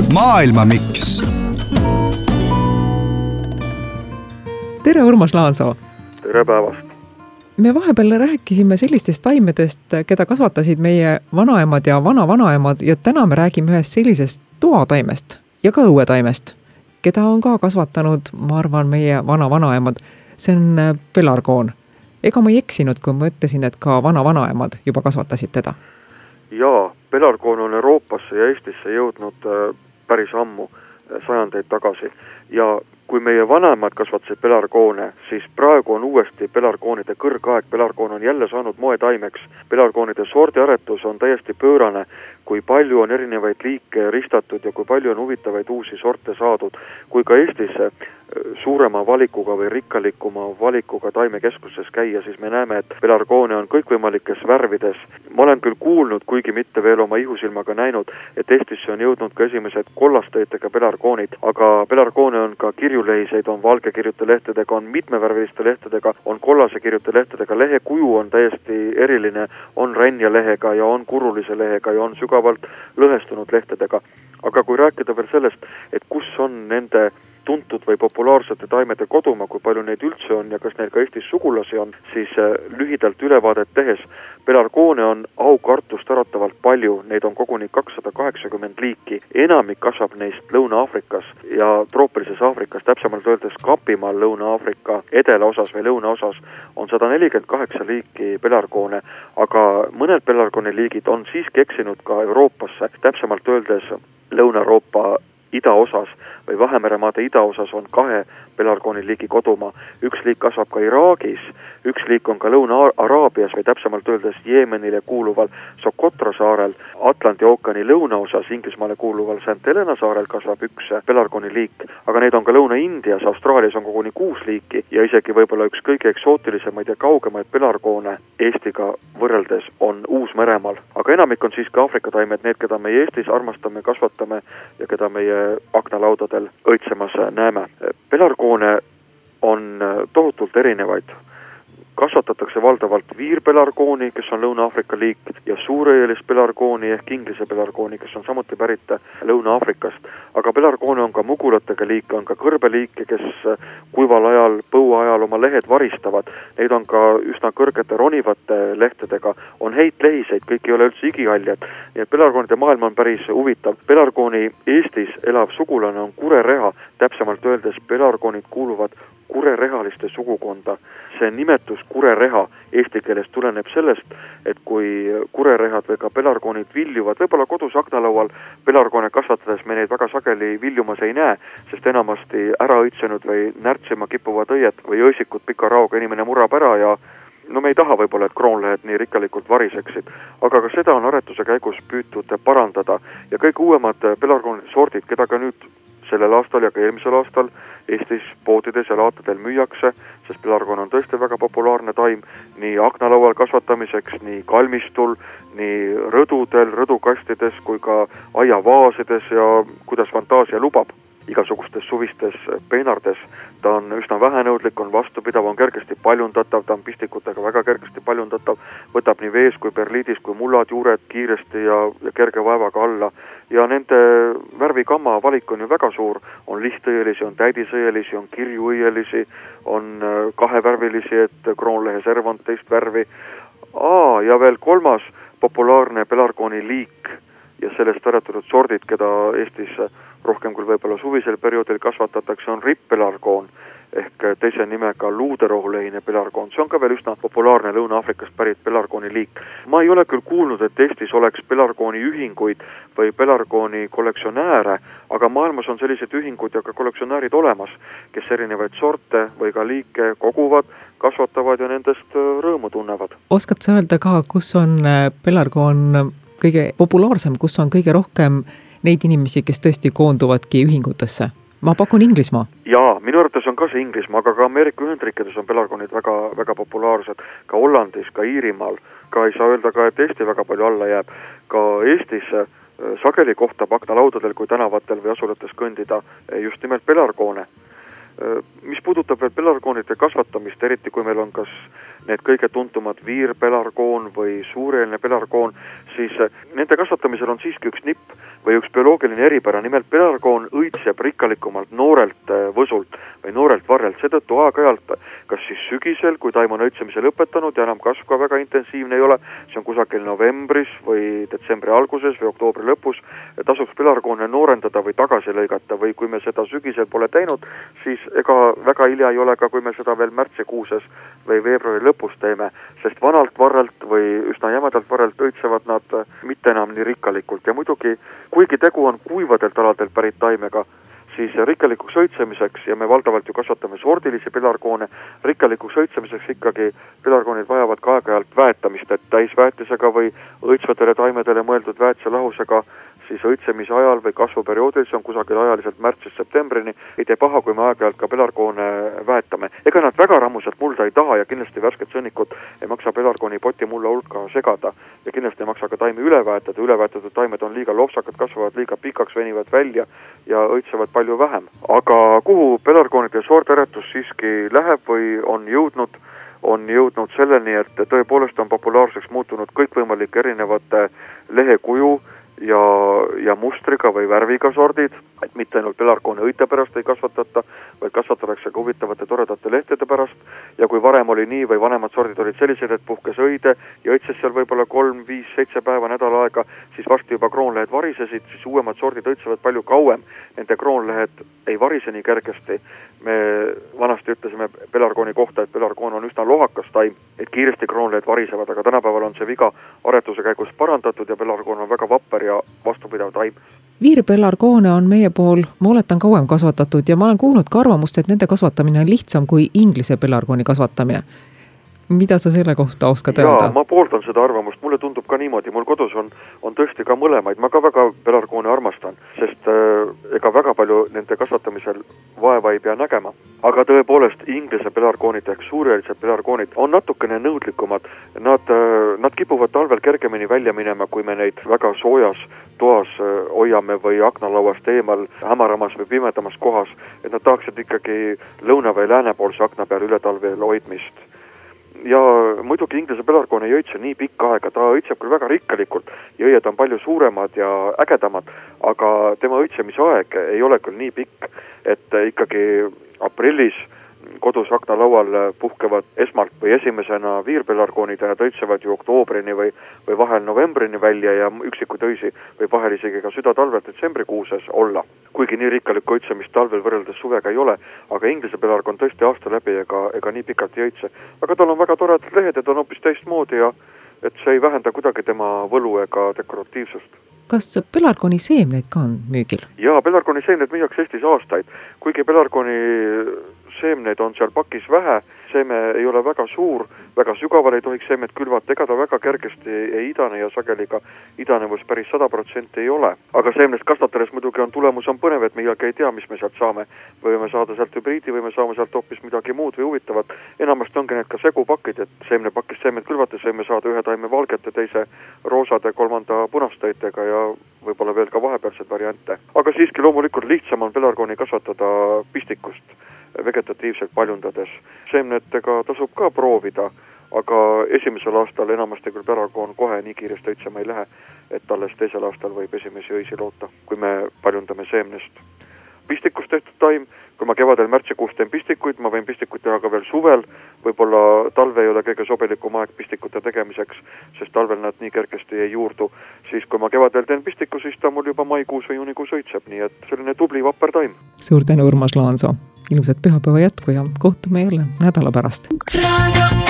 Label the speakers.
Speaker 1: Maailmamiks.
Speaker 2: Tere, Urmas Laansoo!
Speaker 3: Tere päevast!
Speaker 2: Me vahepeal rääkisime sellistest taimedest, keda kasvatasid meie vanaemad ja vanavanaemad ja täna me räägime ühest sellisest toataimest ja ka õuetaimest, keda on ka kasvatanud, ma arvan, meie vanavanaemad. See on pelargoon. Ega ma ei eksinud, kui ma ütlesin, et ka vanavanaemad juba kasvatasid teda?
Speaker 3: Jaa, pelargoon on Euroopasse ja Eestisse jõudnud päris ammu, sajandeid tagasi. Ja kui meie vanemad kasvatasid pelargoone, siis praegu on uuesti pelargoonide kõrgaeg. Pelargoon on jälle saanud moetaimeks. Pelargoonide sordiaretus on täiesti pöörane, kui palju on erinevaid liike ristatud ja kui palju on huvitavaid uusi sorte saadud. Kui ka Eestis suurema valikuga või rikkalikuma valikuga taimekeskuses käia, siis me näeme, et pelargoone on kõikvõimalikes värvides. Ma olen küll kuulnud, kuigi mitte veel oma ihusilmaga näinud, et Eestisse on jõudnud ka esimesed kollastöötega pelargoonid, aga pelargoone on ka kirjulehiseid, on valgekirjute lehtedega, on mitmevärviliste lehtedega, on kollase kirjute lehtedega, lehe kuju on täiesti eriline, on ränja lehega ja on kurulise lehega ja on sügavalt lõhestunud lehtedega. Aga kui rääkida veel sellest, et kus on nende tuntud või populaarsete taimede kodumaa, kui palju neid üldse on ja kas neil ka Eestis sugulasi on, siis lühidalt ülevaadet tehes pelargoone on aukartust äratavalt palju, neid on koguni 280 liiki. Enamik kasvab neist Lõuna-Aafrikas ja troopilises Aafrikas, täpsemalt öeldes Kapimaal Lõuna-Aafrika edelaosas või lõunaosas on 148 liiki pelargoone, aga mõned pelargooni liigid on siiski eksinud ka Euroopasse, täpsemalt öeldes Lõuna-Euroopa idaosas või Vahemeremaade idaosas on 2 pelargooni liigi kodumaa. Üks liik kasvab ka Iraagis, üks liik on ka Lõuna-Araabias või täpsemalt öeldes Jeemenile kuuluval Socotra saarel, Atlandi ookeani lõunaosas Inglismaale kuuluval St. Helena saarel kasvab üks pelargooni liik, aga neid on ka Lõuna-Indias, Austraalias on koguni 6 liiki ja isegi võib-olla üks kõige eksootilisemaid ja kaugemaid pelargoone Eestiga võrreldes on Uus-Meremaal. Aga enamik on siiski Aafrika taimed, need, keda meie Eestis armastame, kasvatame ja keda meie aknalaudadel õitsemas näeme. Pelargoone on tohutult erinevaid. Kasvatatakse valdavalt viirpelargooni, kes on Lõuna-Aafrika liik, ja suureelist pelargooni ehk inglise pelargooni, kes on samuti pärit Lõuna-Aafrikast. Aga pelargoone on ka mugulatega liike, on ka kõrbeliike, kes kuival ajal, põuajal oma lehed varistavad. Neid on ka üsna kõrgete ronivate lehtedega, on heitlehiseid, kõik ei ole üldse igihaljad. Nii et pelargoonide maailm on päris huvitav. Pelargooni Eestis elav sugulane on kurereha, täpsemalt öeldes pelargoonid kuuluvad kurerehaliste sugukonda. See nimetus kurereha eesti keeles tuleneb sellest, et kui kurerehad või ka pelargoonid viljuvad, võib-olla kodus aknalaual pelargoone kasvatades me neid väga sageli viljumas ei näe, sest enamasti ära õitsenud või närtsima kippuvad õied või õisikud pika raoga inimene murab ära ja no me ei taha võib-olla, et kroonlehed nii rikkalikult variseksid, aga ka seda on aretuse käigus püütud parandada ja kõik uuemad pelargoonide sordid, keda ka nüüd sellel aastal ja ka eelmisel aastal Eestis poodides ja laatadel müüakse, sest pelargoon on tõesti väga populaarne taim nii aknalaual kasvatamiseks, nii kalmistul, nii rõdudel, rõdukastides kui ka aiavaasides ja kuidas fantaasia lubab igasugustes suvistes peenardes. Ta on üsna vähenõudlik, on vastupidav, on kergesti paljundatav, ta on pistikutega väga kergesti paljundatav, võtab nii vees kui perliidis kui mullad juured kiiresti ja kerge vaevaga alla. Ja nende värvikamma valik on ju väga suur, on lihtõielisi, on täidisõielisi, on kirjuõielisi, on kahevärvilisi, et kroonlehe serv on teist värvi. Ja veel kolmas populaarne pelargooni liik ja sellest äratatud sordid, keda Eestis rohkem kui võib-olla suvisel perioodil kasvatatakse, on ripppelargoon ehk teise nimega luuderohulehine pelargoon. See on ka veel üsna populaarne Lõuna-Aafrikast pärit pelargooni liik. Ma ei ole küll kuulnud, et Eestis oleks pelargooni ühinguid või pelargooni kollektsionääre, aga maailmas on sellised ühingud ja ka kollektsionäärid olemas, kes erinevaid sorte või ka liike koguvad, kasvatavad ja nendest rõõmu tunnevad.
Speaker 2: Oskad sa öelda ka, kus on pelargoon kõige populaarsem, kus on kõige rohkem neid inimesi, kes tõesti koonduvadki ühingutesse? Ma pakun Inglismaa.
Speaker 3: Jaa, minu arvates on ka see Inglismaa, aga ka Ameerika Ühendriikides on pelargoonid väga, väga populaarsed. Ka Hollandis, ka Iirimaal. Ka ei saa öelda ka, et Eesti väga palju alla jääb. Ka Eestis sageli kohtab aknalaudadel kui tänavatel või asulates kõndida just nimelt pelargoone. Mis puudutab veel pelargoonide kasvatamist, eriti kui meil on kas need kõige tuntumad viirpelargoon või suureelne pelargoon, siis nende kasvatamisel on siiski üks nipp või üks bioloogiline eripära, nimelt pelargoon õitseb rikkalikumalt noorelt võsult või noorelt varrelt, seetõttu aeg-ajalt, kas siis sügisel, kui taim on õitsemise lõpetanud ja enam kasv ka väga intensiivne ei ole, see on kusagil novembris või detsembri alguses või oktoobri lõpus, tasuks pelargoone noorendada või tagasi lõigata või kui me seda sügisel pole teinud, siis ega väga hilja ei ole ka, kui me seda veel märtsikuuses või veebruari lõpus teeme, sest vanalt varrelt või üsna jämedalt varrelt õitsevad nad mitte enam nii rikkalikult ja muidugi, kuigi tegu on kuivadelt aladelt pärit taimega, siis rikkalikuks õitsemiseks, ja me valdavalt ju kasvatame sordilisi pelargoone, rikkalikuks õitsemiseks ikkagi pelargoonid vajavad ka aeg-ajalt väetamist, et täisväetisega või õitsvatele taimedele mõeldud väetiselahusega siis õitsemise ajal või kasvuperioodil, see on kusagil ajaliselt märtsist septembrini, ei tee paha, kui me aeg-ajalt ka pelargoone väetame. Ega nad väga rammusalt mulda ei taha ja kindlasti värsked sõnnikud ei maksa pelargooni poti mulla hulka segada ja kindlasti ei maksa ka taimi üle väetada. Üleväetatud taimed on liiga lopsakad, kasvavad liiga pikaks, venivad välja ja õitsevad palju vähem. Aga kuhu pelargoonide soorterätus siiski läheb või on jõudnud selleni, et tõepoolest on populaarseks muutunud kõikvõimalike erinevate lehekuju ja mustriga või värviga sordid, et mitte ainult pelargoone õite pärast ei kasvatata, vaid kasvatatakse ka huvitavate toredate lehtede pärast ja kui varem oli nii või vanemad sordid olid sellised, et puhkes õide ja õitses seal võib-olla 3, 5, 7 päeva nädala aega, siis varsti juba kroonlehed varisesid, siis uuemad sordid õitsevad palju kauem, nende kroonlehed ei varise nii kergesti. Me vanasti ütlesime pelargooni kohta, et pelargoon on üsna lohakas taim, et kiiresti kroonlehed varisevad, aga tänapäeval on see viga aretuse käigus parandatud ja pelargoon on väga vapper ja vastupidav taim.
Speaker 2: Viirpelargoone on meie pool, ma oletan, kauem kasvatatud ja ma olen kuulnud ka arvamust, et nende kasvatamine on lihtsam kui inglise pelargooni kasvatamine. Mida sa selle kohta oskad öelda?
Speaker 3: Ma pooldan seda arvamust, mulle tundub ka niimoodi, mul kodus on tõesti ka mõlemaid, ma ka väga pelargoone armastan, sest ega väga palju nende kasvatamisel vaeva ei pea nägema. Aga tõepoolest inglise pelargoonid ehk suurelised pelargoonid on natukene nõudlikumad, nad kipuvad talvel kergemini välja minema, kui me neid väga soojas toas hoiame või aknalauast eemal hämaramas või pimedamas kohas, et nad tahaksid ikkagi lõuna või läänepoolse akna peal üle talvel hoidmist. Ja muidugi inglise pelargoon ei õitse nii pikka aega, ta õitseb küll väga rikkalikult ja õied on palju suuremad ja ägedamad, aga tema õitsemise aeg ei ole küll nii pikk, et ikkagi aprillis kodus aknalaual puhkevad esmalt või esimesena viirpelargoonid ja nad õitsevad ju oktoobrini või vahel novembrini välja ja üksikud õisi või vahel isegi ka südatalvel detsembrikuuses olla. Kuigi nii rikkalikku õitsemist talvel võrreldes suvega ei ole, aga inglise pelargoon tõesti aasta läbi ega nii pikalt ei õitse. Aga tal on väga toredad lehed ja ta on hoopis teistmoodi ja et see ei vähenda kuidagi tema võlu ega dekoratiivsust.
Speaker 2: Kas pelargooni seemneid ka on müügil?
Speaker 3: Jaa, pelargooni seemneid müüakse Eestis aastaid. Kuigi pelargooni seemneid on seal pakis vähe, seeme ei ole väga suur, väga sügaval ei tohiks seemet külvata, ega ta väga kergesti ei idane ja sageli ka idanevus päris 100% ei ole. Aga seemnest kasvatades muidugi tulemus on põnev, et millalgi ei tea, mis me sealt saame. Võime saada sealt hübriidi, võime saama sealt hoopis midagi muud või huvitavat. Enamasti ongi need ka segupakid, et seemnepakist seemet külvates võime saada ühe taime valgete, teise roosade, kolmanda punastöitega ja võib-olla veel ka vahepealsed variante. Aga siiski loomulikult lihtsam on pelargooni kasvatada pistikust vegetatiivselt paljundades. Seemnetega tasub ka proovida, aga esimesel aastal enamasti küll pelargoon kohe nii kiiresti õitsema ei lähe, et alles teisel aastal võib esimesi õisi loota, kui me paljundame seemnest. Pistikust tehtud taim, kui ma kevadel märtsikuus teen pistikuid, ma võin pistikuid teha ka veel suvel, võib-olla talve ei ole kõige sobilikum aeg pistikute tegemiseks, sest talvel nad nii kergesti ei juurdu. Siis kui ma kevadel teen pistiku, siis ta mul juba maikuus või juunikuus õitseb, nii et selline tubli vapper taim.
Speaker 2: Suur tänu, Urmas Laansoo! Ilusat pühapäeva jätku ja kohtume jälle nädala pärast.